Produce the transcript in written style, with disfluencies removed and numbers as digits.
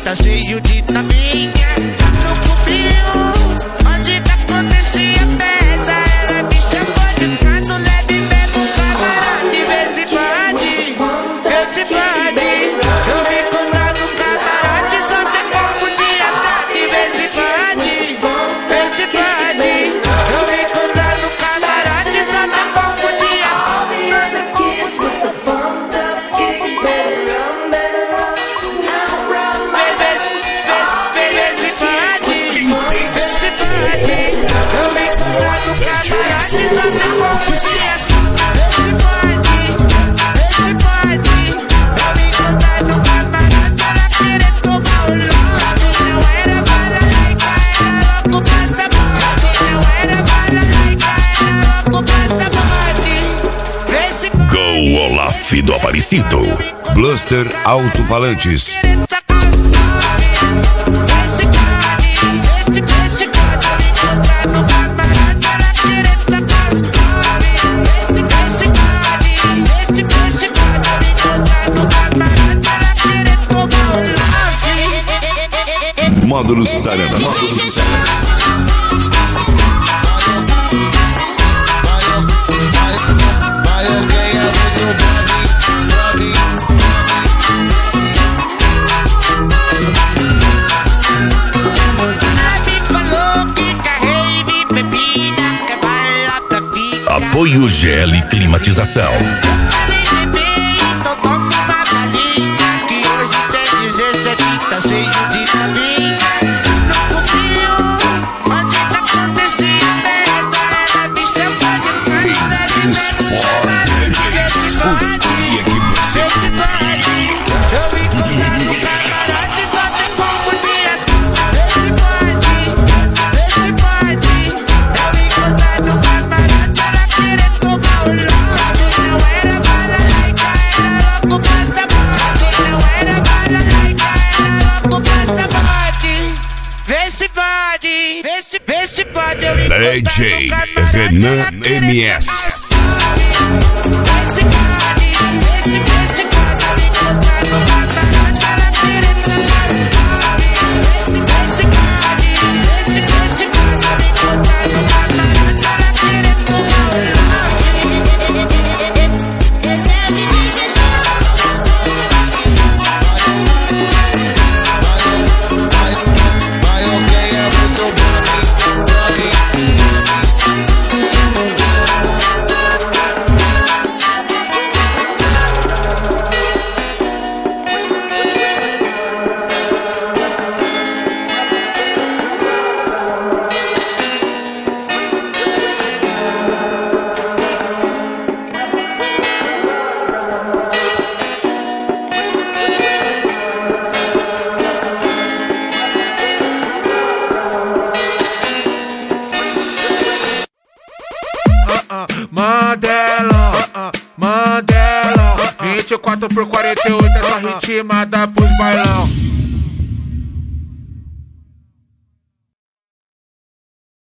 tá cheio de tapinha. No cubinho, onde que acontecia festa, ela me chamou de canto, leve mesmo camarote. Vê se pode, vê se pode. Eu me encontrar no camarote, só tem pouco de ascate. Vê se pode, vê se pode. Eu me encontrar no camarote, só tem pouco de ascate. Go Olaf do Aparecido. Bluster Alto-Falantes. Módulos Tarana. Apoio GL Climatização. DJ Renan MS. Mandela, 24 por 48, essa ritmada pros bailão.